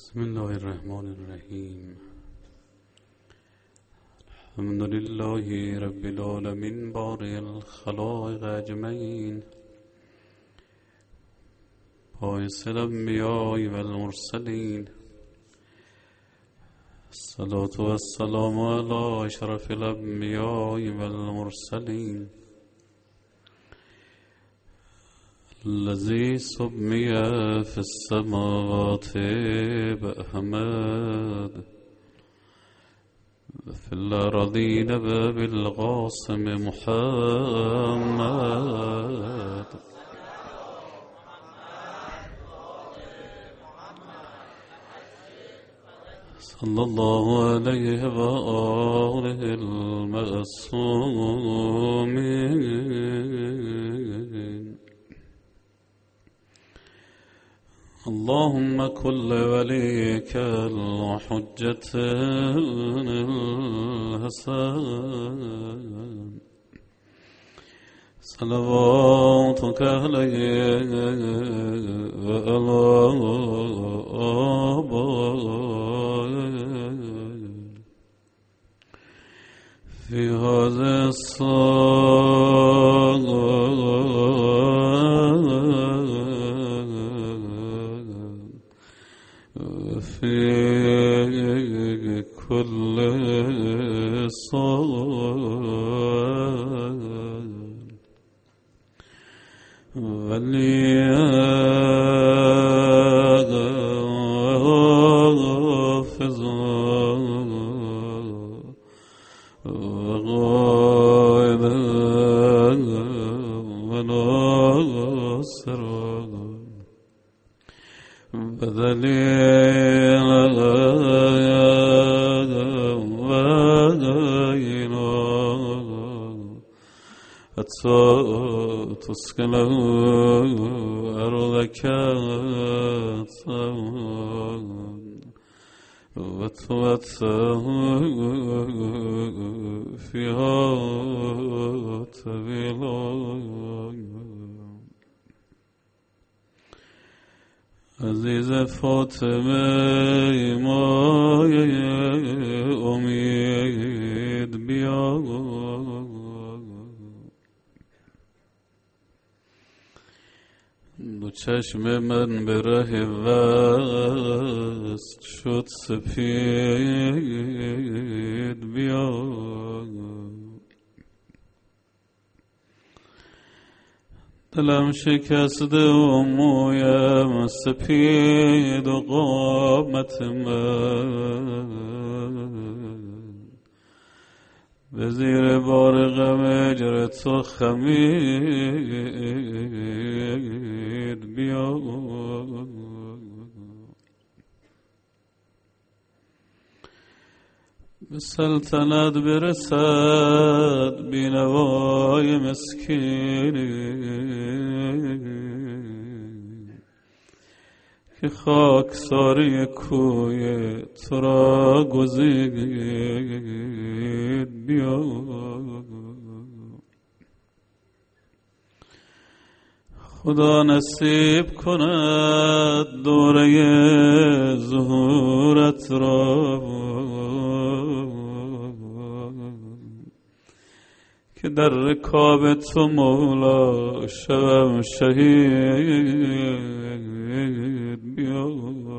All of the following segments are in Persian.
بسم الله الرحمن الرحیم. الحمد لله رب العالمین بارئ الخلائق اجمعین، باعث الانبیاء والمرسلین. الصلاة والسلام علی اشرف الانبیاء والمرسلین، الذي سمي في السماوات بأحمد في الأرضين بالقاسم محمد. صلى الله عليه وآله المعصومين. اللهم كل وليك الحجة الحسن صلواتك عليه وعلى آبائه في هذا في كل صلاة وليحفظا وغائبا وناصرا بدليل وغينا حتى تسكن أرضك وتمتع فيها طويلا. عزیز فاطمه مایه امید بیا، دو چشم من به ره وصل شد سپید بیا. دلم شکسته و مویم سپید و قامت من به زیر بار غم اجر تو خمید بیا. به سلطنت برسد بینوای مسکینی که خاکساری کوی تو را گزید بیا. خدا نصیب کند دوره ظهورت را که در رکاب تو مولا شوم شهید بیا.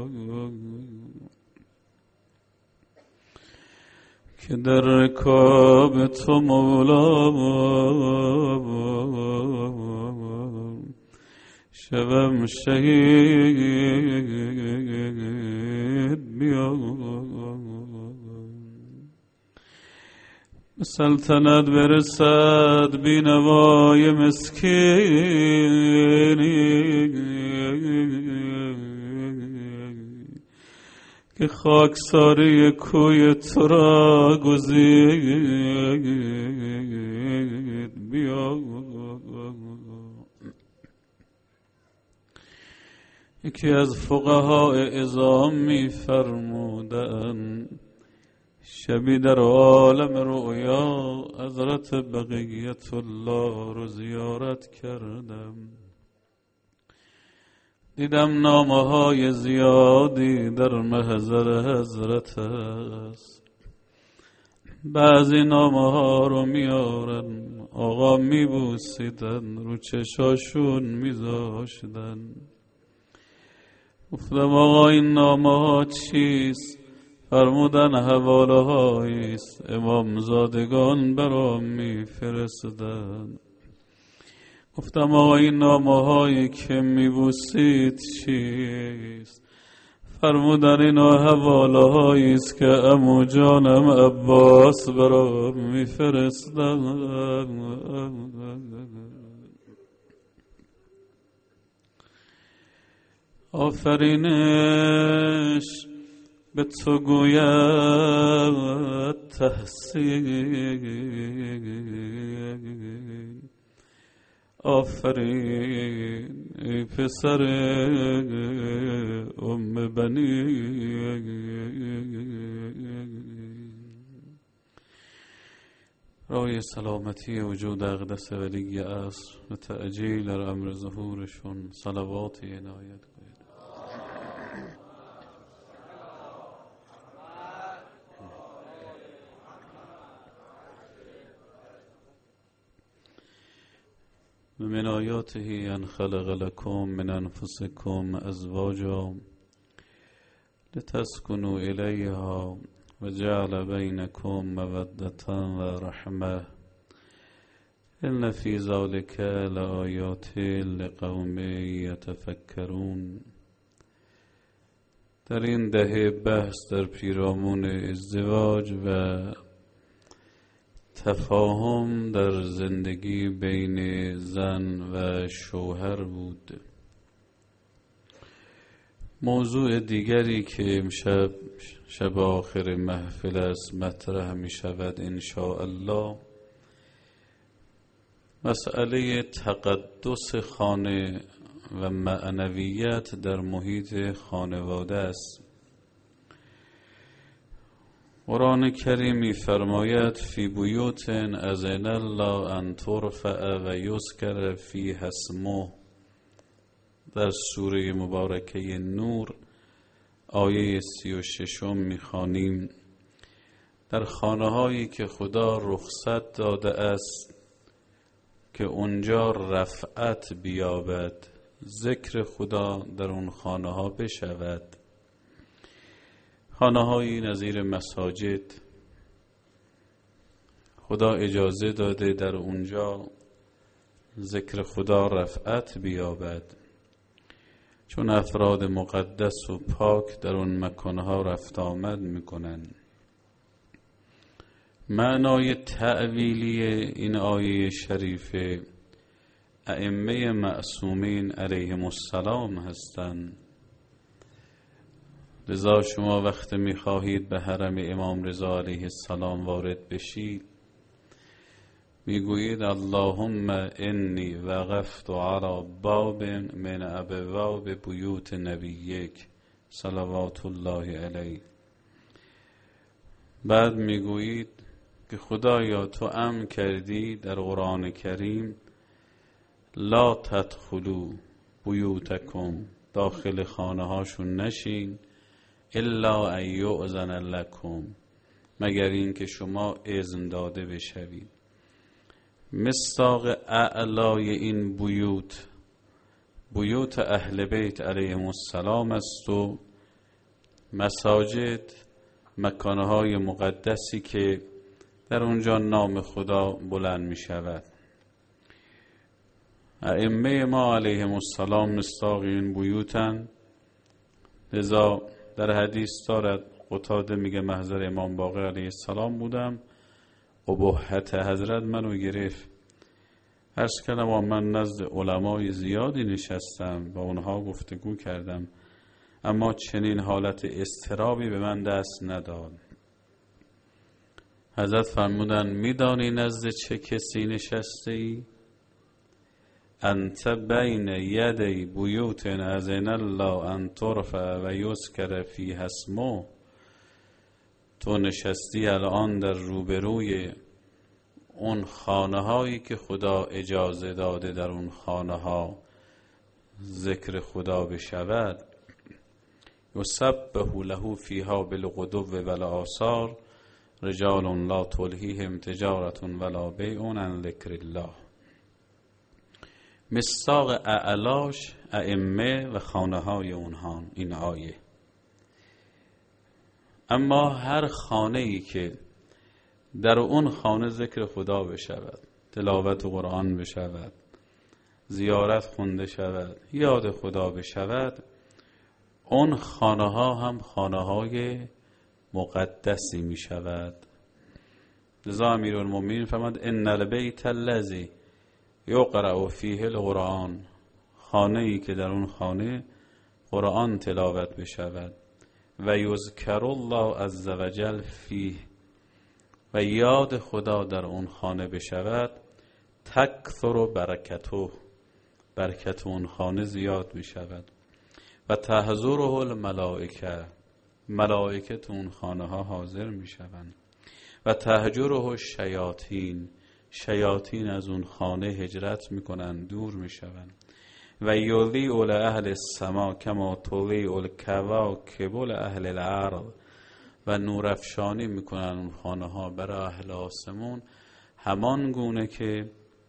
که در رکاب تو مولا شوم شهید بیا. سلطنت برسد بینوای مسکینی که خاکساری کوی تو را گزید بیا. یکی از فقها اعظام می فرمودن شبی در عالم رؤیا حضرت بقیت الله رو زیارت کردم دیدم نامه های زیادی در محضر حضرت است. بعضی نامه ها رو میارن آقا میبوسیدن، رو چشاشون میذاشتن. گفتم آقا این نامه ها چیست؟ فرمودن حواله هاییست امامزادگان برام میفرستدن. گفتم آقا این نامه هایی که میبوسید چیست؟ فرمودن اینا حواله هاییست که عمو جانم عباس برام میفرستدن. آفرینش به تو گوید تحسین، آفرین ای پسر ام بنی. رای سلامتی وجود اقدس ولی عصر و تعجیل در امر ظهورشون صلوات عنایت کنید. من آیاته ان خلق لكم من انفسكم ازواجا لتسكنوا الیها و جعل بینکم مودة و رحمه ان فی ذلک لآیات لقوم یتفکرون. در این دهه بحث در پیرامون ازدواج و تفاهم در زندگی بین زن و شوهر بود. موضوع دیگری که امشب شب آخر محفل است مطرح می شود ان شاء الله، مسئله تقدس خانه و معنویت در محیط خانواده است. قرآن کریم می فرماید فی بیوت اذن الله ان ترفع و یذکر فیها اسمه، در سوره مبارکه نور آیه 36 می خوانیم در خانه هایی که خدا رخصت داده است که اونجا رفعت بیابد، ذکر خدا در اون خانه ها بشود. خانه هایی نظیر مساجد خدا اجازه داده در اونجا ذکر خدا رفعت بیابد، چون افراد مقدس و پاک در اون مکانها رفت آمد میکنن. معنای تأویلی این آیه شریفه ائمه معصومین علیهم السلام هستند. لذا شما وقت میخواهید به حرم امام رضا علیه السلام وارد بشید میگویید اللهم انی وقفت علی باب من ابواب بیوت نبیک صلوات الله علیه. بعد میگویید که خدایا تو امر کردی در قرآن کریم لا تدخلوا بیوتکم، داخل خانه هاشون نشین، الا ان یؤذن لکم، مگر این که شما اذن داده بشوید. مصداق اعلای این بیوت اهل بیت علیهم السلام است و مساجد مکانهای مقدسی که در اونجا نام خدا بلند می شود. ائمه ما علیهم السلام مصداق این بیوتن. لذا در حدیث دارد، قتاده میگه محضر امام باقر علیه السلام بودم، ابهت حضرت منو گرفت. عرض کردم و من نزد علمای زیادی نشستم و اونها گفتگو کردم، اما چنین حالت اضطرابی به من دست نداد. حضرت فرمودن میدانی نزد چه کسی نشسته ای؟ انت بین یدی بیوت اذن الله ان ترفع و یذکر فیها اسمه، تو نشستی الان در روبروی اون خانه هایی که خدا اجازه داده در اون خانه ها ذکر خدا بشود، یسبح له فیها بالغدو والآصال رجال لا تلهیهم تجارة ولا بیع عن ذکر الله. مصداق اعلاش ائمه و خانه های اونها این آیه. اما هر خانه ای که در اون خانه ذکر خدا بشود، تلاوت قرآن بشود، زیارت خونده شود، یاد خدا بشود، اون خانه ها هم خانه های مقدسی می شود. لذا امیرالمومنین فرمود ان البیت الذی یقرأ فیه القرآن، خانه ای که در اون خانه قرآن تلاوت بشود، و یذکر الله عز وجل فیه، و یاد خدا در اون خانه بشود، تکثر برکته، برکت اون خانه زیاد می شود، و تحضره الملائکه، ملائکه تو اون خانه ها حاضر می شوند، و تهجره شیاطین، شیاطین از اون خانه هجرت می کنند، دور می شوند، و یضیء لأهل السما کما تضیء الکواکب لأهل الارض، و نورافشانی می کنند اون خانه ها برای اهل آسمون همان گونه که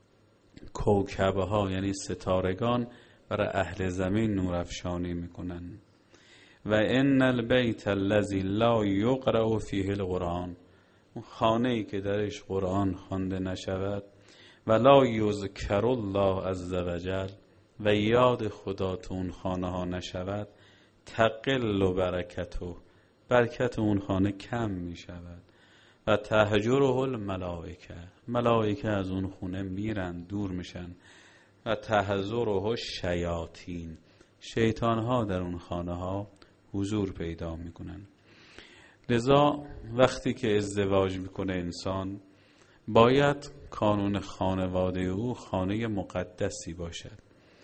کوکبه ها یعنی ستارگان برای اهل زمین نورافشانی می کنند. و ان البیت الذی لا یقرأ فیه القرآن، اون خانه ای که درش قرآن خوانده نشود، و لا یذکر الله عز وجل، و یاد خدا تو اون خانه ها نشود، تقل برکته، برکت اون خانه کم می شود، و تهجره الملائکه، ملائکه از اون خونه میرن، دور میشن، و تحضره شیاطین، شیطان ها در اون خانه ها حضور پیدا میکنن. لذا وقتی که ازدواج میکنه انسان، باید کانون خانواده او خانه مقدسی باشد.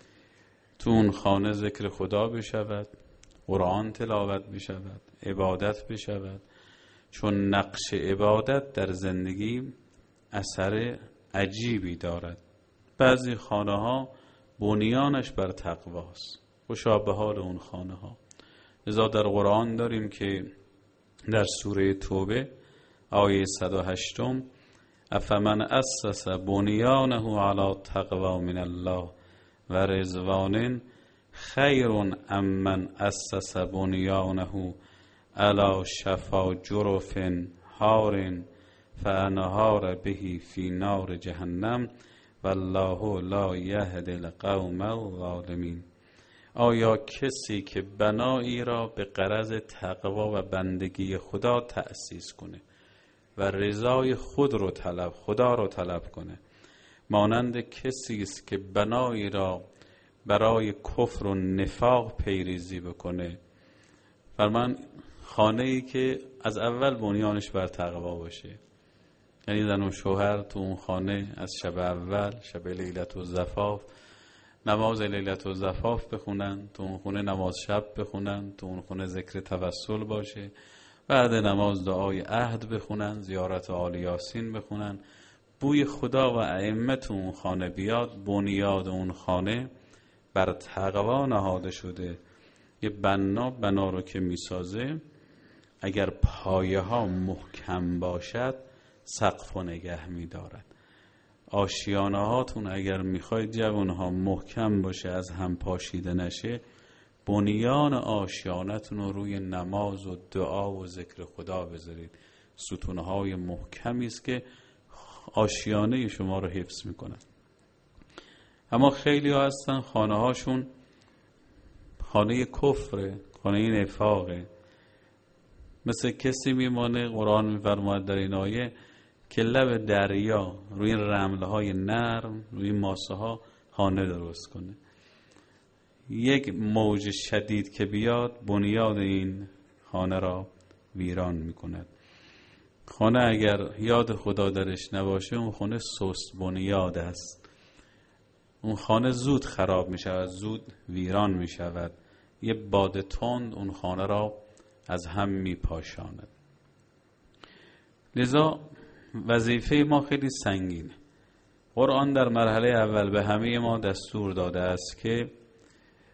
تو اون خانه ذکر خدا بشود، قرآن تلاوت بشود، عبادت بشود، چون نقش عبادت در زندگی اثر عجیبی دارد. بعضی خانه ها بنیانش بر تقواست، خوشا به حال اون خانه ها. لذا در قرآن داریم که در سوره توبه آیه 108 افمن اسس بنیانه علی تقوا من الله و رضوان خیر ام من اسس بنیانه علی شفا جرف هار فانهار به فی نار جهنم والله لا یهدی القوم الظالمین. آیا کسی که بنایی را به غرض تقوا و بندگی خدا تأسیس کنه و رضای خدا رو طلب کنه، مانند کسی است که بنایی را برای کفر و نفاق پیریزی بکنه، فرمان خانه ای که از اول بنیانش بر تقوا باشه، یعنی زن و شوهر تو اون خانه از شب اول، شب لیلت الزفاف، نماز لیلت الزفاف بخونن، تو اون خونه نماز شب بخونن، تو اون خونه ذکر توسل باشه، بعد نماز دعای عهد بخونن، زیارت آل یاسین بخونن، بوی خدا و ائمه تو اون خانه بیاد، بنیاد اون خانه بر تقوا نهاده شده. یه بنا رو که میسازه، اگر پایه ها محکم باشد سقف و نگه میدارد. آشیانه هاتون اگر میخواید جوانها محکم باشه، از هم پاشیده نشه، بنیان آشیانتون رو روی نماز و دعا و ذکر خدا بذارید. ستونهای محکمی است که آشیانه شما رو حفظ میکنن. اما خیلی ها هستن خانه هاشون خانه کفره، خانه نفاقه. مثل کسی میمانه، قرآن میفرماید در این آیه، که لب دریا روی رمله های نرم، روی ماسه ها خانه درست کنه. یک موج شدید که بیاد بنیاد این خانه را ویران میکند. خانه اگر یاد خدا درش نباشه، اون خانه سست بنیاد است. اون خانه زود خراب میشود، زود ویران میشود. یه باد تند اون خانه را از هم میپاشاند. لذا وظیفه ما خیلی سنگینه. قرآن در مرحله اول به همه ما دستور داده است که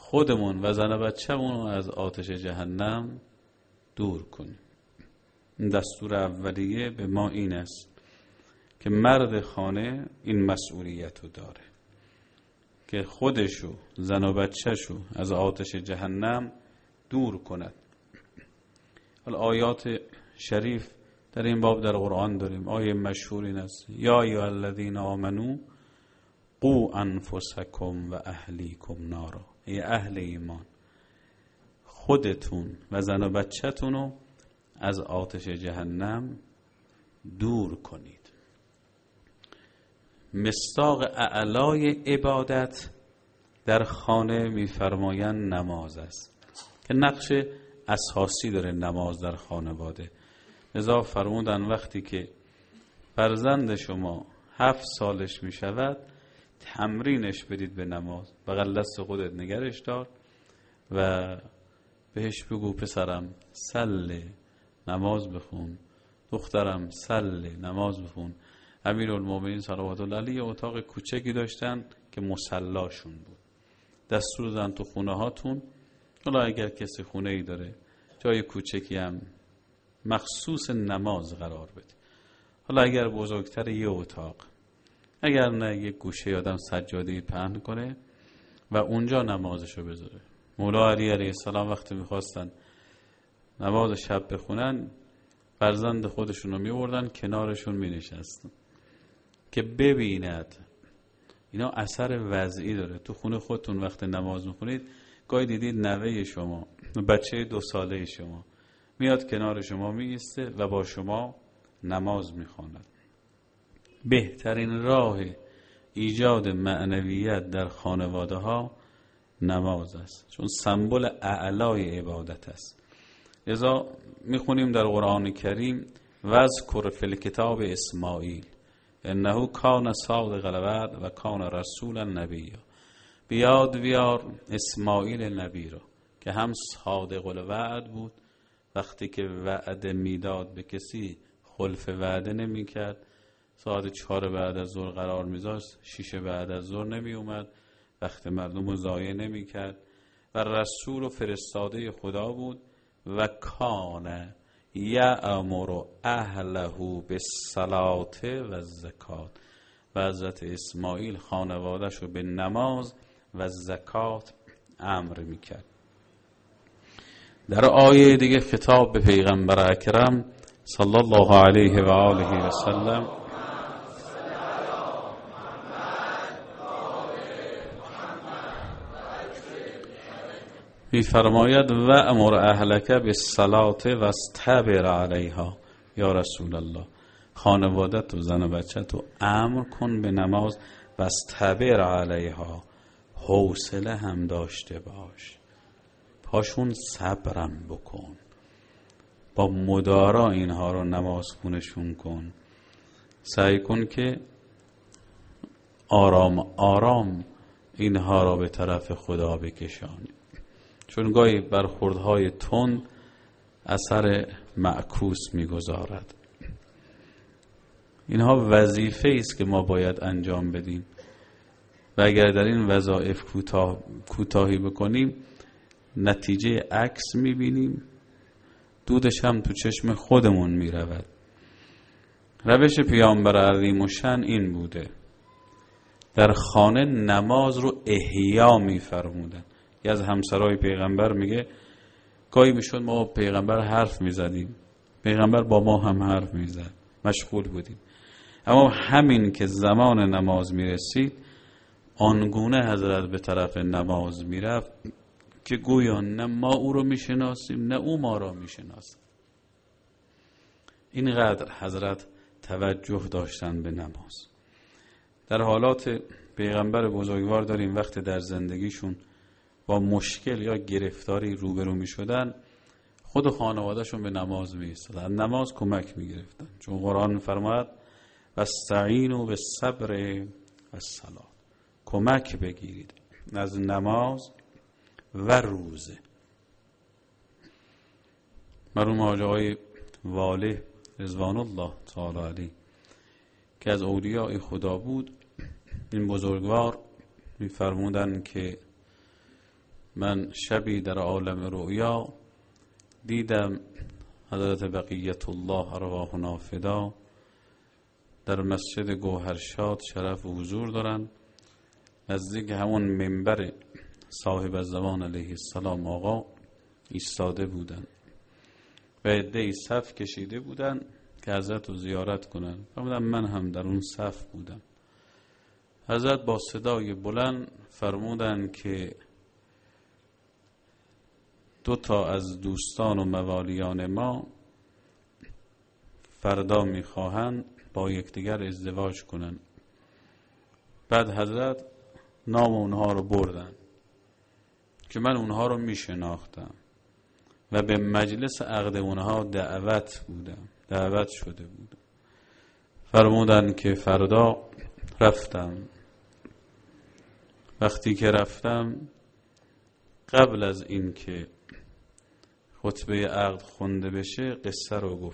خودمون و زن و بچه‌مون رو از آتش جهنم دور کنیم. این دستور اولیه به ما این است که مرد خانه این مسئولیت رو داره که خودشو، زن و بچه‌شو از آتش جهنم دور کند. حالا آیات شریف در این باب در قرآن داریم. آیه مشهور این است: یا ایها الذین آمنو قوا انفسکم و اهلیکم نارا. ای اهل ایمان، خودتون و زن و بچه‌تون رو از آتش جهنم دور کنید. مصداق اعلای عبادت در خانه می‌فرمایند نماز است که نقش اساسی داره نماز در خانواده. لذا فرمودن وقتی که فرزند شما 7 سالش می شود تمرینش بدید به نماز. بغل دست خودت نگرش دار و بهش بگو پسرم صلی، نماز بخون، دخترم صلی، نماز بخون. امیرالمومنین صلوات الله علیه اتاق کوچکی داشتن که مصلاشون بود. دستور دادن تو خونه هاتون، حالا اگر کسی خونه ای داره جای کوچکی هم مخصوص نماز قرار بده. حالا اگر بزرگتر یه اتاق، اگر نه یک گوشه آدم سجاده پهن کنه و اونجا نمازشو بذاره. مولا علی علیه السلام وقتی میخواستن نماز شب بخونن فرزند خودشون رو میبردن کنارشون مینشستن که ببیند. اینا اثر وضعی داره. تو خونه خودتون وقت نماز میخونید گاهی دیدید نوه شما، بچه 2 ساله شما میاد کنار شما میایسته و با شما نماز میخواند. بهترین راه ایجاد معنویت در خانواده ها نماز است، چون سمبل اعلای عبادت است. لذا میخونیم در قرآن کریم: واذکر فی الکتاب اسماعیل انه کان صادق الوعد و کان رسولا نبیا. بیاد بیار اسماعیل نبی رو که هم صادق الوعد بود، وقتی که وعده میداد به کسی خلف وعده نمی کرد. ساعت 4 بعد از ظهر قرار میذاشت، 6 بعد از ظهر نمی اومد، وقت مردم رو ضایع نمی کرد و رسول و فرستاده خدا بود. و کان یأمر اهله بالصلاة و الزکات. و حضرت اسماعیل خانواده‌اش رو به نماز و زکات امر میکرد. در آیه دیگه خطاب به پیغمبر اکرم صلی الله علیه و آله و سلم می‌فرماید: و امر اهلک بالصلاة واستبر علیها. یا رسول الله، خانوادت و زن و بچت رو امر کن به نماز و استبر علیها، حوصله هم داشته باش، پاشون صبرم بکن، با مدارا اینها رو نماز خونشون کن. سعی کن که آرام آرام اینها را به طرف خدا بکشانی، چون گاهی برخوردهای تند اثر معکوس میگذارد. اینها وظیفه است که ما باید انجام بدیم و اگر در این وظایف کوتاهی بکنیم نتیجه عکس میبینیم، دودش هم تو چشم خودمون میرود. روش پیامبر عظیم الشأن این بوده: در خانه نماز رو احیا میفرمودن. یکی از همسرای پیغمبر میگه گاهی میشد ما پیغمبر حرف میزدیم، پیغمبر با ما هم حرف میزد، مشغول بودیم، اما همین که زمان نماز میرسید آنگونه حضرت به طرف نماز میرفت که گویا نه ما او رو میشناسیم نه او ما را میشناسیم. اینقدر حضرت توجه داشتن به نماز. در حالات پیغمبر بزرگوار داریم وقتی در زندگیشون با مشکل یا گرفتاری روبرو می شدن خود خانوادهشون به نماز می ایستادن، نماز کمک می گرفتن، چون قرآن می فرماید واستعینوا بالصبر والصلاة، کمک بگیرید از نماز و روزه. مرحوم حاج آقای واله رضوان الله تعالی علیه که از اولیاء خدا بود، این بزرگوار می فرمودن که من شبی در عالم رؤیا دیدم حضرت بقیت الله ارواحنا فدا در مسجد گوهرشاد شرف و حضور دارن، نزدیک همون منبر صاحب الزمان علیه السلام آقا ایستاده بودن و عده‌ای صف کشیده بودن که حضرت رو زیارت کنن. من هم در اون صف بودم. حضرت با صدای بلند فرمودن که 2 از دوستان و موالیان ما فردا میخواهند با یکدیگر ازدواج کنن. بعد حضرت نام اونها رو بردن که من اونها رو میشناختم و به مجلس عقد اونها دعوت شده بودم. فرمودن که فردا رفتم. وقتی که رفتم قبل از این که خطبه عقد خونده بشه قصه رو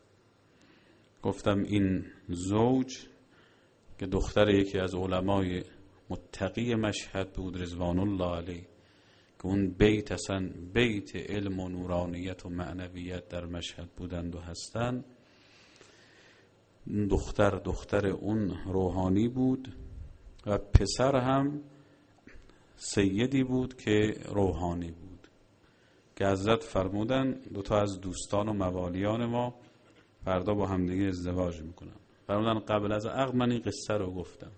گفتم این زوج که دختر یکی از علمای متقی مشهد بود رضوان الله علیه، که اون بیت اصلا بیت علم و نورانیت و معنویت در مشهد بودند و هستند، دختر اون روحانی بود و پسر هم سیدی بود که روحانی بود، که حضرت فرمودن 2 از دوستان و موالیان ما فردا با همدیگه ازدواج میکنن. فرمودن قبل از عقد من این قصه رو گفتم.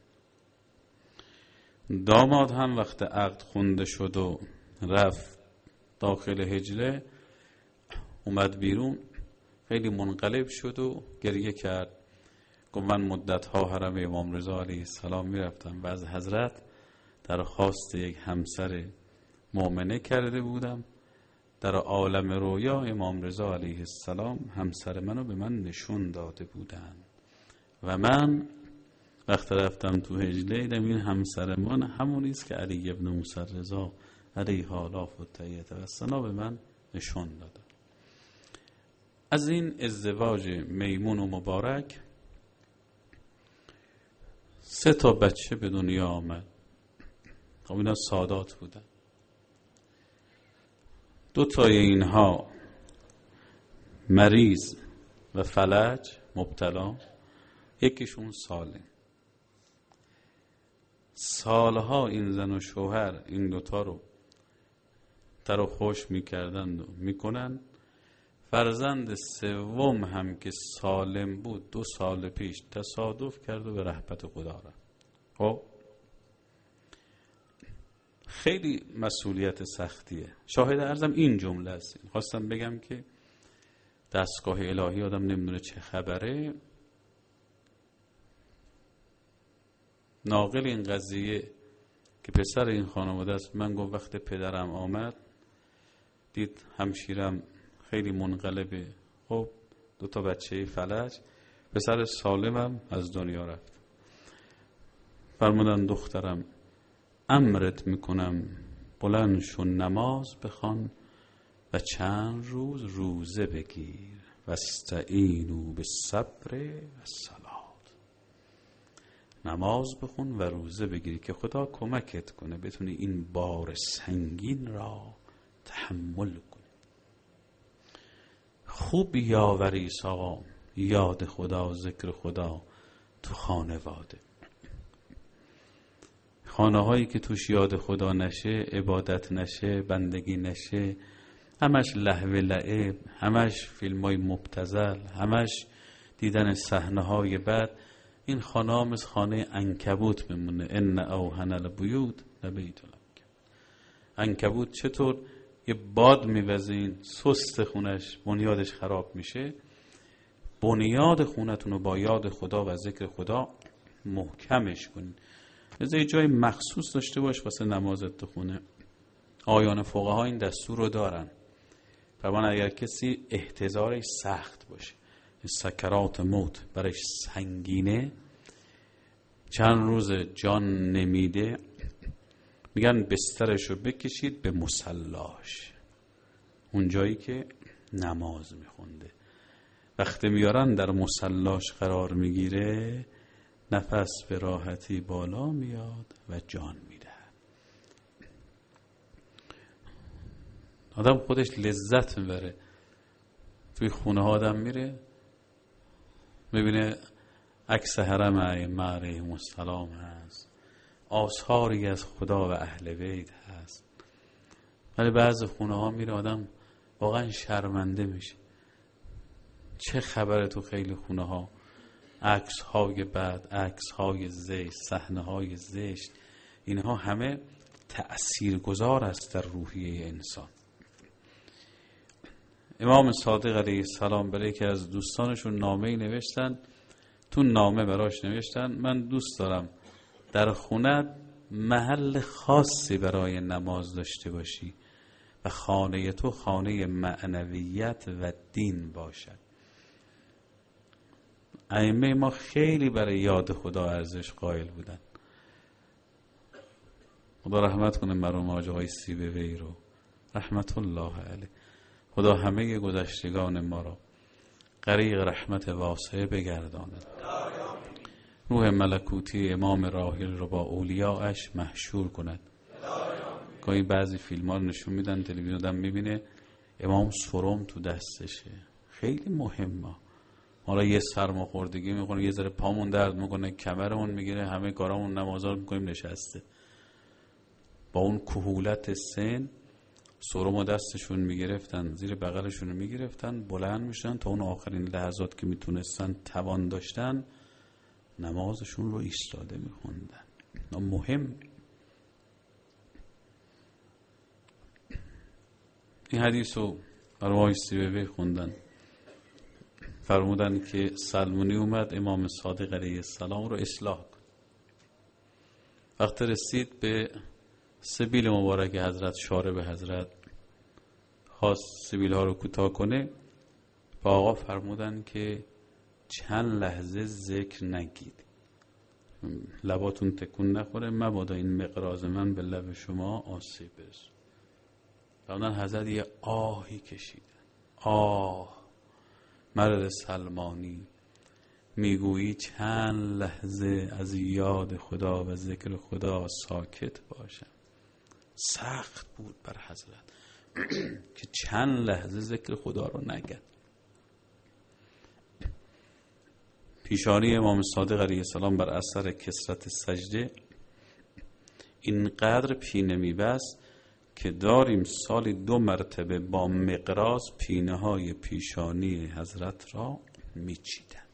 داماد هم وقت عقد خونده شد و رفت داخل حجله، اومد بیرون، خیلی منقلب شد و گریه کرد. گفت من مدتها حرم امام رضا علیه السلام میرفتم و از حضرت درخواست یک همسر مؤمنه کرده بودم. در عالم رویا امام رضا علیه السلام همسر منو به من نشون داده بودن و من وقت رفتم تو حجله دیدم این همسر من همونی است که علی ابن موسی رضا علیه آلاف و تحیت و ثنا به من نشون دادن. از این ازدواج میمون و مبارک 3 بچه به دنیا آمد. خب اینا سادات بودن. 2 اینها مریض و فلج مبتلا، یکیشون سالم. سالها این زن و شوهر این 2 رو تر و خوش میکردند و میکنن. فرزند 3 هم که سالم بود 2 سال پیش تصادف کرد و به رحمت خدا رفت. خب خیلی مسئولیت سختیه. شاهد عرضم این جمله است. خواستم بگم که دستگاه الهی آدم نمیدونه چه خبره. ناقل این قضیه که پسر این خانواده است، من گفت وقت پدرم آمد دید همشیرم خیلی منقلبه، خب 2 بچه فلج، پسر سالمم از دنیا رفت. فرمودن دخترم امرت میکنم بلند شو نماز بخوان و چند روز روزه بگیر و استعینوا بالصبر والصلاة. نماز بخون و روزه بگیر که خدا کمکت کنه بتونی این بار سنگین را تحمل کنی. خوب یاوری آقا، یاد خدا، ذکر خدا تو خانواده. خانه هایی که توش یاد خدا نشه، عبادت نشه، بندگی نشه، همش لهو لعب، همش فیلم های مبتذل، همش دیدن صحنه های بد، این خانه ها مثل خانه عنکبوت میمونه. ان اوهن البیوت لبیت العنکبوت. عنکبوت چطور یه باد میوزین سست خونش بنیادش خراب میشه، بنیاد خونتون رو با یاد خدا و ذکر خدا محکمش کنین. از یه جای مخصوص داشته باش واسه نمازت تو خونه. آیان فقها این دستور رو دارن. فرمان اگر کسی احتضارش سخت باشه، سکرات موت برش سنگینه، چند روز جان نمیده، میگن بسترش رو بکشید به مصلاش، اون جایی که نماز میخونده. وقتی میارن در مصلاش قرار میگیره، نفس به راحتی بالا میاد و جان میده. آدم خودش لذت میبره. توی خونه ها آدم میره میبینه عکس حرم ائمه علیهم السلام هست، آثاری از خدا و اهل بیت هست. ولی بعضی خونه ها میره آدم واقعا شرمنده میشه. چه خبره تو خیلی خونه ها؟ عکس های بد، عکس های زشت، صحنه های زشت، اینها همه تأثیرگذار است در روحیه انسان. امام صادق علیه السلام برای یکی از دوستانشون نامه‌ای نوشتن. تو نامه براش نوشتن من دوست دارم در خونت محل خاصی برای نماز داشته باشی و خانه تو خانه معنویت و دین باشد. ائمه ما خیلی برای یاد خدا ارزش قائل بودن. خدا رحمت کنه مرحوم حاج آقای سیبوی رو، رحمت الله علیه. خدا همه گذشتگان ما را غریق رحمت واسعه بگرداند. روح ملکوتی امام راحل رو با اولیاءش محشور کند. گاهی بعضی فیلم ها رو نشون میدن، تلویزیون آدم میبینه امام سرم تو دستشه. خیلی مهمه. حالا یه سرماخوردگی میکنه، یه ذره پامون درد میکنه، کمرمون میگیره، همه کارامون نمازا رو میکنیم نشسته. با اون کهولت سن سرم دستشون میگرفتن، زیر بغلشون رو میگرفتن، بلند میشن تا اون آخرین لحظات که میتونستن توان داشتن نمازشون رو ایستاده میخوندن. مهم. این حدیث رو روای سیبوی خوندن، فرمودن که سلمونی اومد امام صادق علیه السلام رو اصلاح کن. وقت رسید به سبیل مبارک حضرت، شارب حضرت خواست سبیل ها رو کوتاه کنه، با آقا فرمودن که چند لحظه ذکر نگید، لباتون تکون نخوره، مبادا این مقراض من به لب شما آسیب برسه. فرمودن حضرت یه آهی کشیدن. آه مرد سلمانی، میگویی چند لحظه از یاد خدا و ذکر خدا ساکت باشم. سخت بود بر حضرت که چند لحظه ذکر خدا رو نگد. پیشانی امام صادق علیه السلام بر اثر کثرت سجده اینقدر پینه میبست که داریم سالی 2 مرتبه با مقراض پینه های پیشانی حضرت را میچیدن.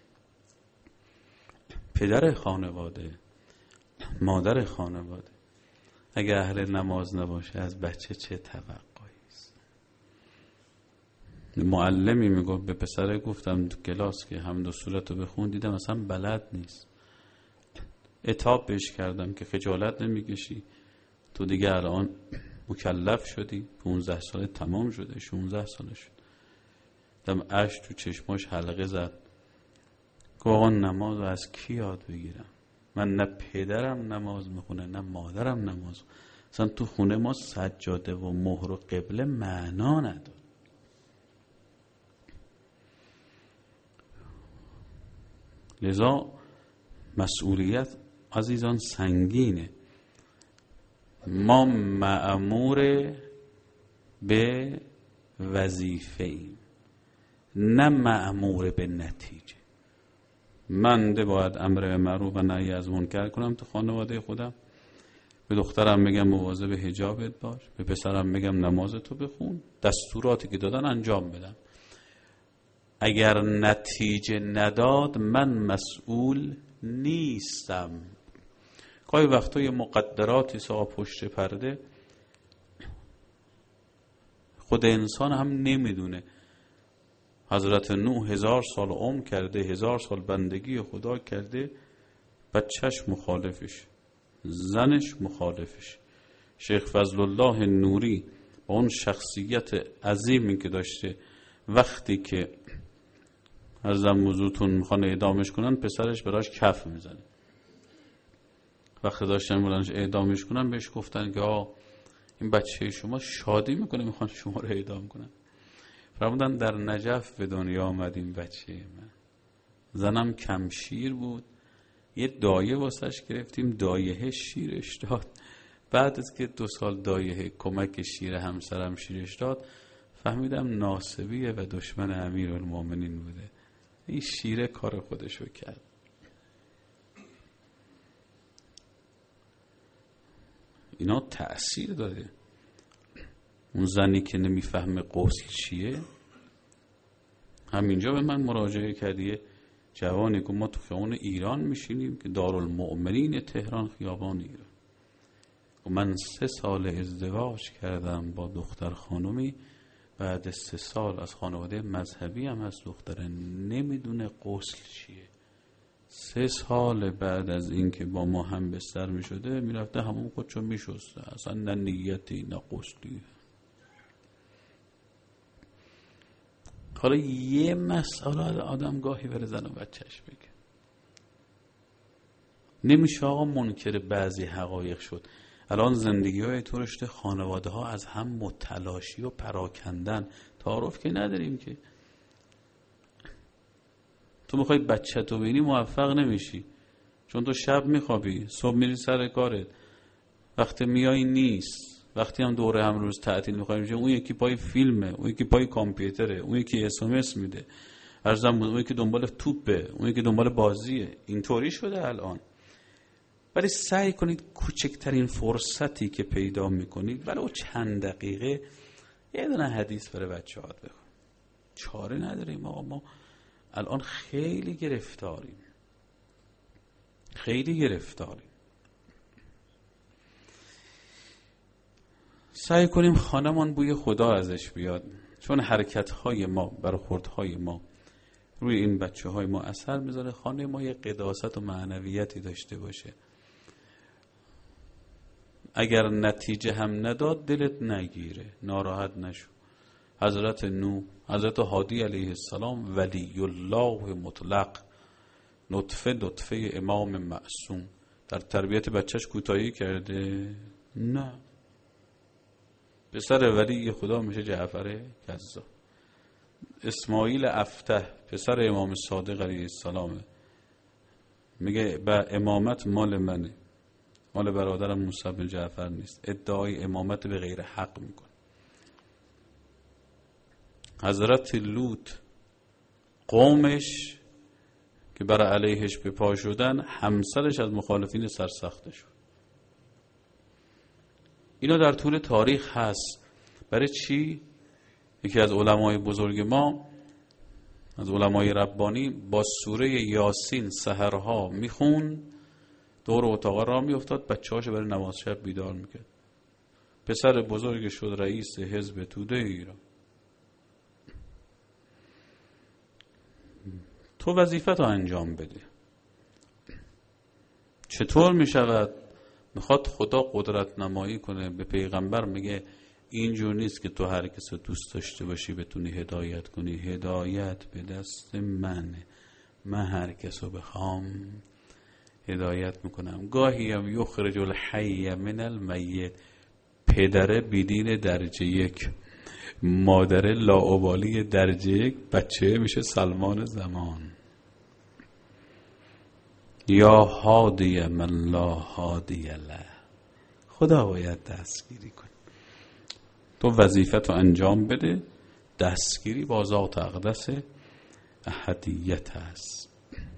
پدر خانواده، مادر خانواده اگه اهل نماز نباشه از بچه چه توقعی است؟ معلمی میگفت به پسره، گفتم تو کلاس که حمد و سورت رو بخون، دیدم اصلا بلد نیست. عتاب بهش کردم که خجالت نمیکشی؟ تو دیگه الان مکلف شدی، 15 ساله تمام شده، 16 ساله شد. دم اشک تو چشماش حلقه زد. گفت آقا نماز رو از کی یاد بگیرم؟ من نه پدرم نماز میخونه نه مادرم نماز. اصلا تو خونه ما سجاده و مهر و قبله معنا نداره. لذا مسئولیت عزیزان سنگینه. ما مأمور به وظیفه ایم، نه مأمور به نتیجه. من باید امر به معروف و نهی از منکر کنم تو خانواده خودم، به دخترم میگم مواظب حجابت باش، به پسرم میگم نمازتو بخون، دستوراتی که دادن انجام بدم. اگر نتیجه نداد من مسئول نیستم. گاهی وقتا یه مقدراتی سا پشت پرده خود انسان هم نمیدونه. حضرت نوح 1000 سال عمر کرده، 1000 سال بندگی خدا کرده، بچهش مخالفش، زنش مخالفش. شیخ فضل الله نوری با اون شخصیت عظیمی که داشته، وقتی که عرضم موضوعتون میخوان اعدامش کنن، پسرش براش کف میزنه. وقتی داشتن بلندش اعدامش کنن بهش گفتن که این بچه شما شادی میکنه میخوان شما رو اعدام کنن. فرمودن در نجف به دنیا آمد این بچه من، زنم کم شیر بود، یه دایه واسش گرفتیم، دایه شیرش داد، بعد از که 2 سال دایه کمک شیر همسرم شیرش داد فهمیدم ناصبیه و دشمن امیرالمومنین بوده. این شیره کار خودشو کرد. اینا تأثیر داره. اون زنی که نمیفهمه غسل چیه همینجا به من مراجعه کردیه، جوانی که ما تو خیابان ایران میشینیم که دارالمؤمنین تهران خیابان ایران و من 3 سال ازدواج کردم با دختر خانومی، بعد 3 سال از خانواده مذهبی هم از دختره نمیدونه غسل چیه. 3 سال بعد از این که با ما هم بستر میشده میرفته همون خودشو میشسته، اصلا نه نیتی نه غسلی. حالا یه مسئله آدم گاهی بره زن و بچهش بگه، نمیشه آقا منکر بعضی حقایق شد. الان زندگی های تو رشته خانواده ها از هم متلاشی و پراکندن، تعارف که نداریم که. تو میخوای بچه تو بینی موفق نمیشی، چون تو شب میخوابی، صبح میری سر کارت، وقتی میای نیست، وقتی هم دوره هم روز تعطیل میخوای میشه، اون یکی پای فیلمه، اون یکی پای کامپیوتره، اون یکی SMS میده، ارزم بود، اون یکی دنبال توپه، اون یکی دنبال بازیه. اینطوری شده الان. ولی سعی کنید کوچکترین فرصتی که پیدا میکنید ولو چند دقیقه یه دونه حدیث برای بچه‌هات بخون. چاره نداریم آقا، ما الان خیلی گرفتاریم. سعی کنیم خانمان بوی خدا ازش بیاد، چون حرکت‌های ما، برخوردهای ما روی این بچه‌های ما اثر میذاره. خانه ما یه قداست و معنویتی داشته باشه. اگر نتیجه هم نداد دلت نگیره، ناراحت نشو. حضرت نوح، حضرت هادی علیه السلام ولی الله مطلق، نطفه امام معصوم، در تربیت بچهش کوتاهی کرده؟ نه. پسر ولی خدا میشه جعفر کذاب. اسماعیل افته پسر امام صادق علیه السلام میگه با امامت مال منه، مال برادرم موسی بن جعفر نیست. ادعای امامت به غیر حق میکنه. حضرت لوط قومش که برای علیهش به پا شدن، همسرش از مخالفین سرسخته شد. اینا در طول تاریخ هست. برای چی؟ یکی از علمای بزرگ ما، از علمای ربانی، با سوره یاسین سحرها میخون، دور اتاق را میافتاد، بچه‌هاش برای نماز شب بیدار میکرد. پسر بزرگ شد رئیس حزب توده ایران. تو وظیفت رو انجام بده. چطور میشود؟ میخواد خدا قدرت نمایی کنه. به پیغمبر میگه اینجور نیست که تو هر کس رو دوست داشته باشی بتونی هدایت کنی. هدایت به دست منه، من هر کس رو بخوام هدایت میکنم. گاهی هم یخرج الحی من المیت، پدر بیدین درجه 1، مادر لاابالی درجه 1، بچه میشه سلمان زمان. یا هادی من لا هادی له، خدا باید دستگیری کنه. تو وظیفت رو انجام بده. دستگیری با ذات اقدس احدیت هست.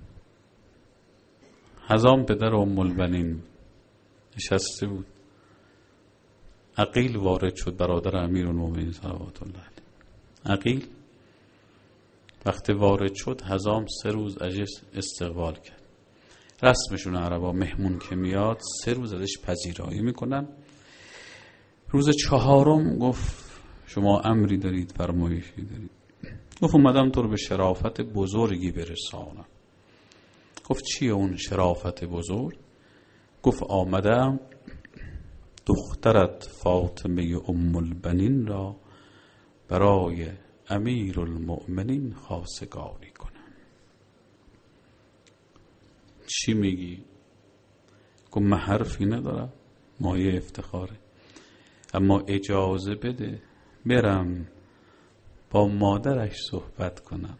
حزام پدر ام البنین نشسته بود، عقیل وارد شد، برادر امیرالمومنین صلوات الله علیه. عقیل وقتی وارد شد حزام 3 روز ازش استقبال کرد. رسمشون عربا، مهمون که میاد 3 روز ازش پذیرایی میکنن. روز 4م گفت شما امری دارید، فرمایشی دارید؟ گفت اومدم تو رو به شرافت بزرگی برسانم. گفت چیه اون شرافت بزرگ؟ گفت آمدم دخترت فاطمه ام البنین را برای امیرالمؤمنین خواستگاری کنم. چی میگی؟ گفت من حرفی ندارم، مایه افتخاره، اما اجازه بده برم با مادرش صحبت کنم.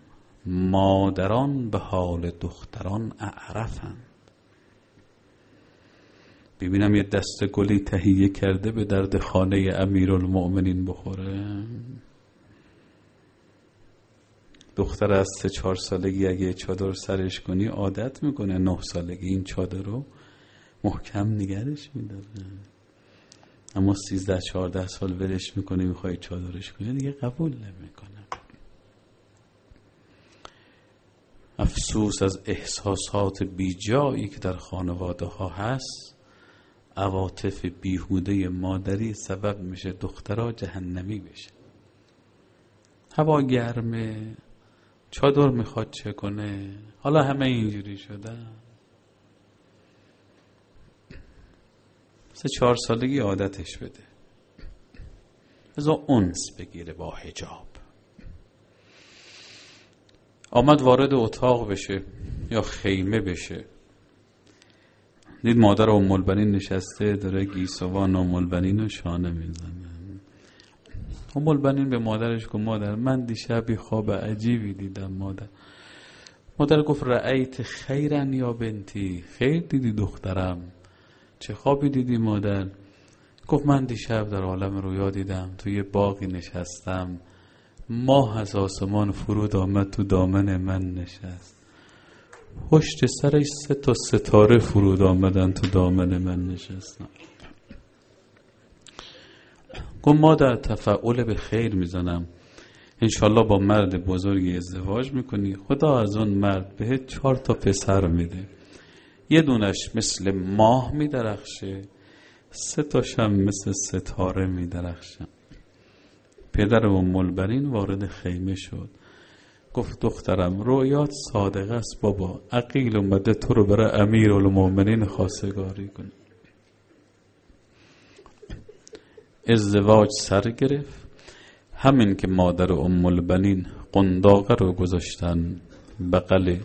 مادران به حال دختران اعرفند. ببینم یه دسته گلی تهیه کرده به درد خانه امیرالمؤمنین بخوره. دختر از 3-4 سالگی اگه چادر سرش کنی عادت میکنه، 9 سالگی این چادر رو محکم نگرش میداره. اما 13-14 سال ولش میکنه میخوای چادرش کنی دیگه قبول نمیکنه. افسوس از احساسات بیجایی که در خانواده ها هست. عواطف بیهوده مادری سبب میشه دخترها جهنمی بشه. هوا گرمه، چادر میخواد چه کنه، حالا همه اینجوری شده. 3-4 سالگی عادتش بده، بذار انس بگیره با حجاب. آمد وارد اتاق بشه یا خیمه بشه، دید مادر ام البنین نشسته داره گیسوان ام البنین رو شانه میزنه. ام البنین به مادرش گفت مادر من دیشبی خواب عجیبی دیدم. مادر گفت رأیت خیرن یا بنتی، خیر دیدی دخترم؟ چه خوابی دیدی مادر؟ گفت من دیشب در عالم رویا دیدم توی باغی نشستم، ماه از آسمان فرود آمد تو دامن من نشست، پشت سرش 3 تا ستاره فرود آمدن تو دامن من نشستم. گفت مادر تفاعل به خیر میزنم، انشالله با مرد بزرگی ازدواج میکنی، خدا از اون مرد بهت 4 تا پسر میده، یه دونش مثل ماه میدرخشه، 3 تاشم مثل ستاره میدرخشه. پدر ام البنین وارد خیمه شد، گفت دخترم رویات صادق است بابا، عقیل اومده تو رو برای امیرالمؤمنین خواستگاری کنه. ازدواج سر گرفت. همین که مادر ام البنین قنداقه رو گذاشتن بغل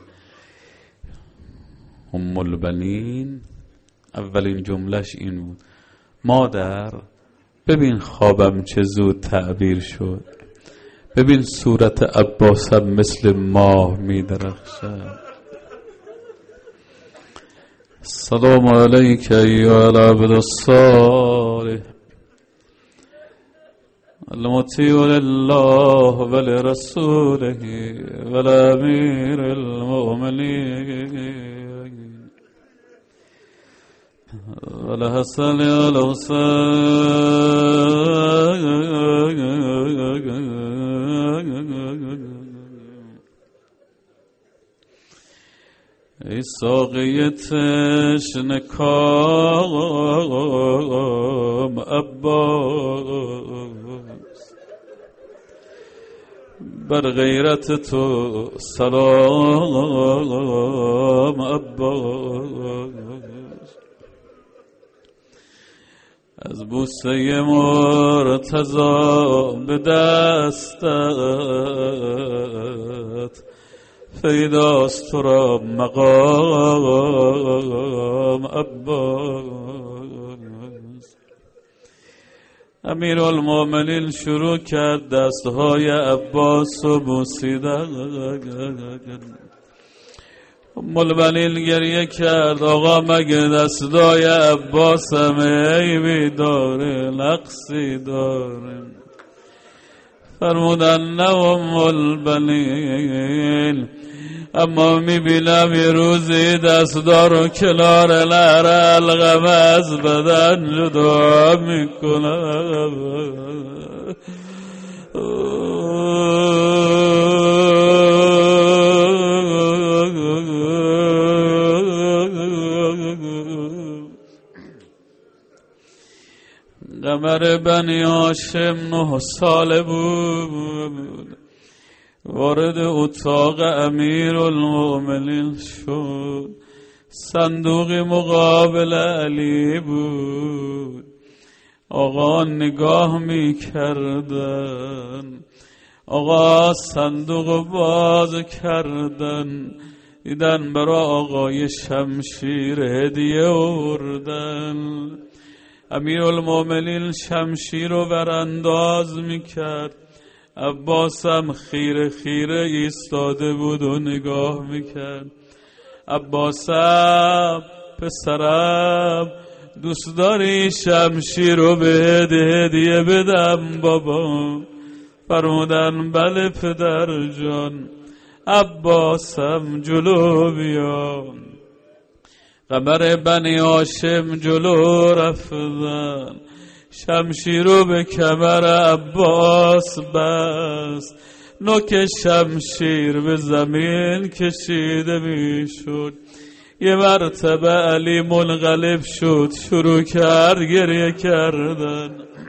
ام البنین، اولین جملش این بود مادر ببین خوابم چه زود تعبیر شد، ببین صورت عباسم مثل ماه می درخشد. سلام علیک ایها العبد الصالح المطیع لله ولرسوله ولامیر المؤمنین ولحسن الحسین ای ساقی تشنه کام عباس، بر غیرت تو سلام عباس. از بوسه مرتضی به دستت پیداست تو را مقام عباس. امیرالمؤمنین شروع کرد دستهای عباس و بوسیدن. ام البنین گریه کرد آقا مگه دستای عباس هم عیبی داره، نقصی داره؟ فرمودن نه ام البنین، اما میبینم یه روزی دستدار و کنار لر الغم از بدن جدا میکنم. قمر بنی هاشم 9 ساله بود، وارد اتاق امیرالمؤمنین شد. صندوق مقابل علی بود. آقا نگاه می کردن، آقا صندوق باز کردن، دیدن برای آقای شمشیر هدیه آوردن. امیرالمؤمنین شمشیر رو برانداز میکرد، عباسم خیره خیره ایستاده بود و نگاه میکرد. عباسم پسرم دوست داری شمشیر رو به هدیه بدم بابا؟ فرمودن بله پدر جان. عباسم جلو بیا. قمر بنی هاشم جلو رفتن، شمشیر رو به کمر عباس بست. نوک شمشیر به زمین کشیده میشد. یه مرتبه علی منقلب شد، شروع کرد گریه کردن.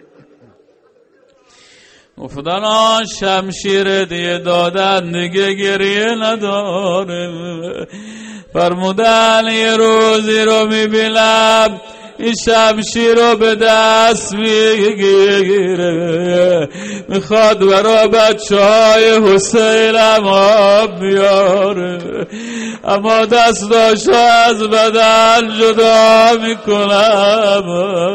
گفتن شمشیر دیگه دادن دیگه گریه نداره. فرمودن یه روزی رو میبینم این شمشیر رو به دست میگیره، میخواد برای بچه های حسینم آب بیاره، اما دستاشو از بدن جدا میکنم.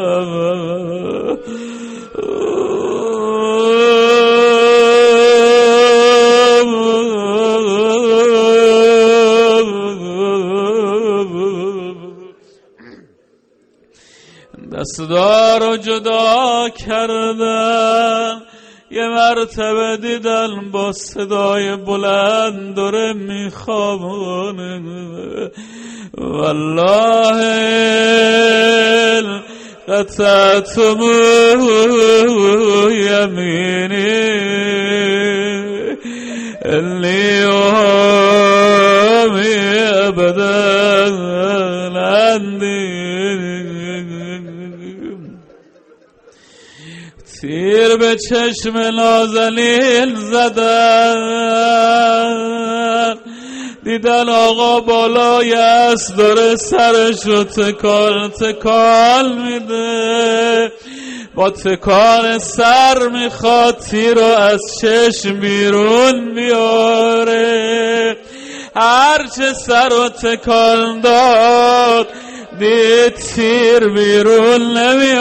دستدارو جدا کردن. یه مرتبه دیدن با صدای بلند داره میخوابونه. والله قطعتم یمینی اليومی ابدا لندی. تیر به چشم نازنین زدن، دیدن آقا بالای است داره سرشو تکان میده. با تکان سر میخواد تیر رو از چشم بیرون بیاره. هرچه سر رو تکان داد دید تیر بیرون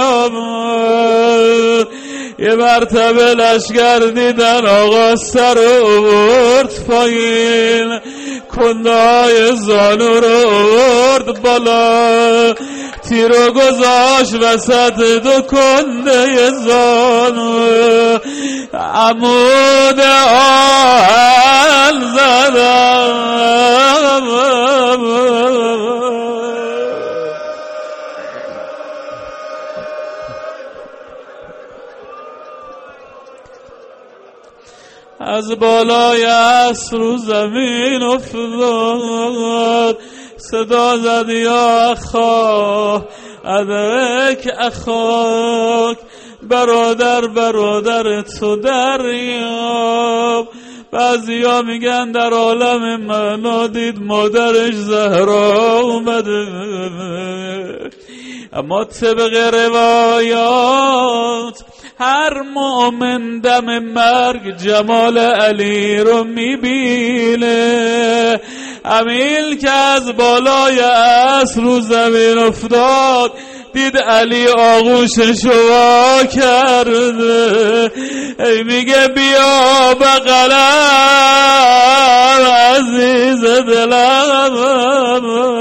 نمیاد. یه مرتبه لشگر دیدن آقا سر آورد پایین، کندهای زانو رو آورد بالا، تیر رو گذاشت وسط دو کنده زانو، عمود آهن زدم. از بالای عصر رو زمین افتاد، صدا زد یا اخا ادرک اخاک، برادر تو دریاب. بعضیا میگن در عالم معنا دید مادرش زهرا اومده، اما طبق روایات هر مؤمن دم مرگ جمال علی رو میبینه. امیل که از بالای عصر رو زمین افتاد دید علی آغوششو وا کرده، ای میگه بیا بغلم عزیز دلم.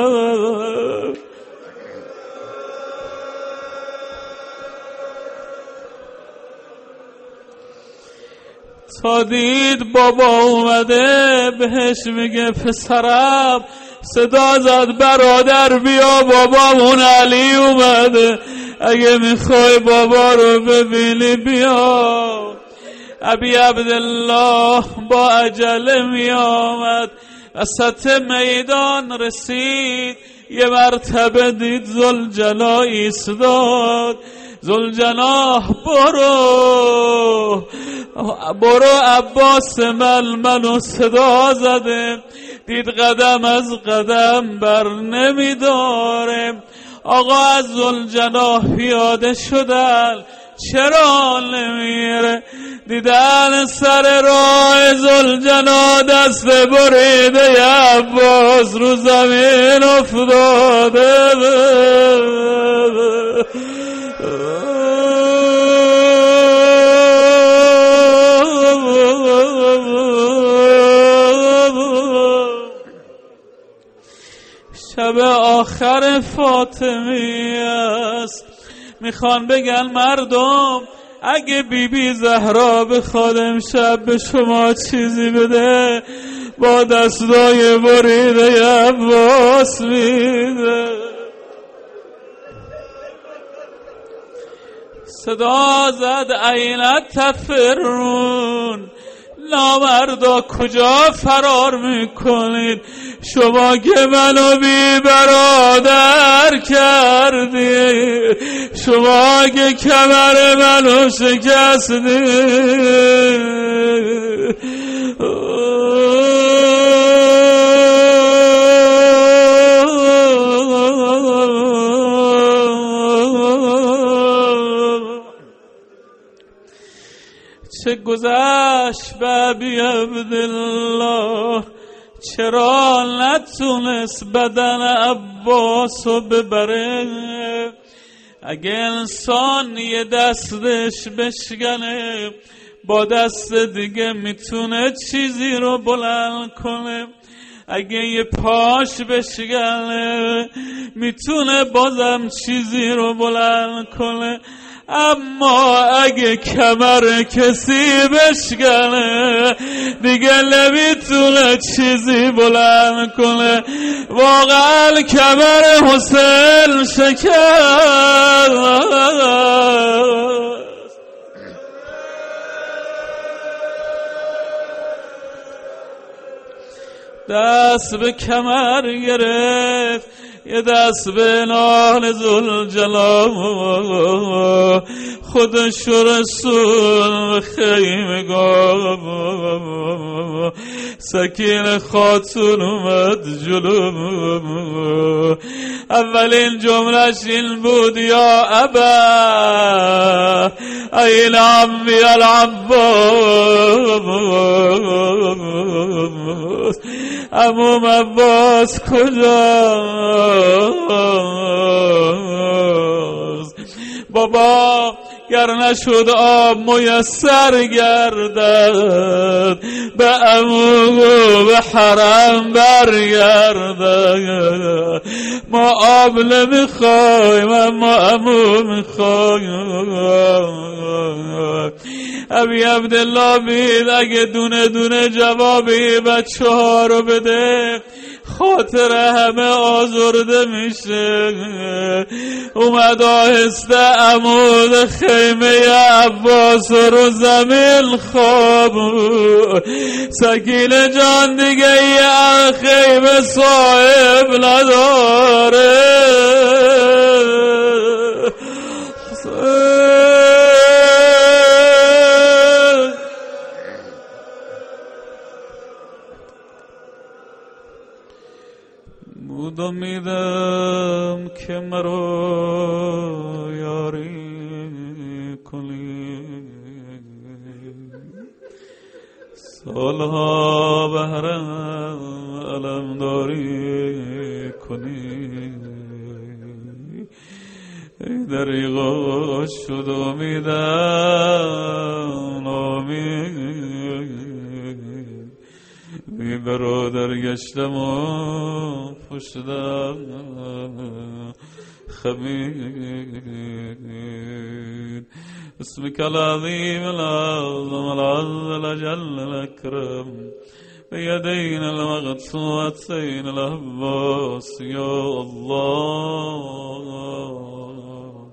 تا دید بابا اومده بهش میگه پسرم، صدا زد برادر بیا بابامون علی اومده، اگه میخوای بابا رو ببینی بیا. ابی عبدالله با عجله میامد، وسط میدان رسید، یه مرتبه دید ذوالجلال ایستاد. ذوالجلال برو عباس ململو صدا زده، دید قدم از قدم بر نمیداره. آقا از ذوالجلال پیاده شدن، چرا نمیره؟ دیدن سر راه ذوالجلال دست بریده عباس رو زمین افتاده. شب آخر فاطمی است. میخوان بگن مردم اگه بی زهرا بخواد امشب به شما چیزی بده با دستای بریده عباس میده. صدا زد عین تفرون، نامردا کجا فرار میکنید؟ شما که منو بی برادر کردید، شما که کمر منو شکستید. چه گذشت به ابی عبدالله، چرا نتونست بدن عباسو ببره؟ اگه انسان یه دستش بشکنه با دست دیگه میتونه چیزی رو بلند کنه، اگه یه پاش بشکنه میتونه بازم چیزی رو بلند کنه، اما اگه کمر کسی بشکنه دیگه نمیتونه چیزی بلند کنه. واقعا کمر حسین شکست. دست به کمر گرفت، یه دست به نال ذوالجلال، خودش رسول خیمگاه. سکینه خاتون اومد جلو، اولین جملش این بود یا ابا این عمی العباس، عموم عباس کجاست؟ بابا گر نشد آب میسر گردد به عمو به حرم برگردد. ما آب نمیخوایم اما عمو میخوایم. ابی عبدالله بید اگه دونه دونه جوابی بچه ها رو بده خاطر همه آزرده میشه. اومد آهسته عمود خیمه عباس رو زمین خواب. سکینه جان دیگه یه خیمه صاحب نداره. بود امیدم که مرا یاری کنی، سالها بهرم علمداری کنی. ای دریغا شد امیدم نامید، بی برادر گشتم و پشتم خمید. اسمك العظيم الأعظم العز الأجل الأكرم بيدين المغطوتين العباس يا الله.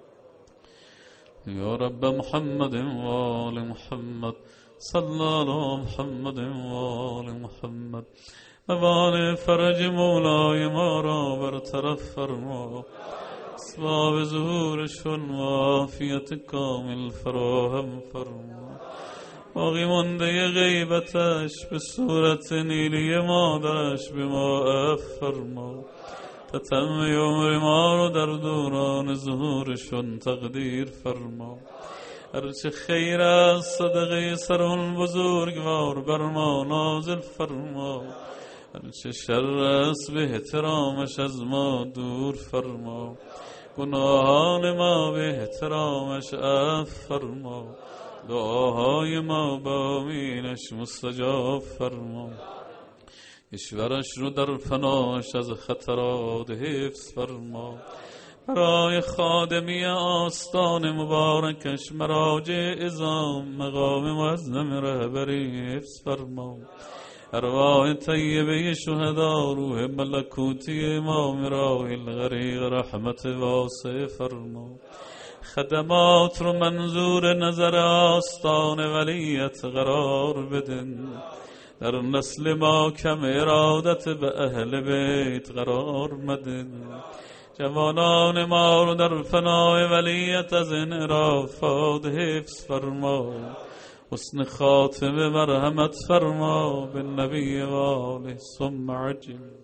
يا رب محمد وآل محمد صلى على محمد وآل محمد. موانع فرج مولای ما را برطرف فرما، اسباب ظهورشون و عافیت کامل فراهم فرما. باقی مانده غیبتش به صورت نیلی مادرش به ما عفو فرما. تتم عمر ما رو در دوران ظهورشون تقدیر فرما. هرچه خیر از صدقه سر اون بزرگوار بر ما نازل فرما، هرچه شر است به احترامش از ما دور فرما. گناهان ما به احترامش عفو فرما، دعاهای ما با آمینش مستجاب فرما. کشورش رو در پناهش از خطرات حفظ فرما. برای خادمی آستان مبارکش مراجع ازام مقام معظم رهبری حفظ فرما. ارواح طیبه شهدا روح ملکوتی امام راهی الغریق رحمت واسع فرما. خدمات رو منظور نظر آستان ولیت قرار بدن. در نسل ما کم ارادت به اهل بیت قرار مدن. جوانان ما رو در فنای ولیت از انحرافات حفظ فرما. حسن خاتمه مرحمت فرما. بالنبی و آله ثم عجل.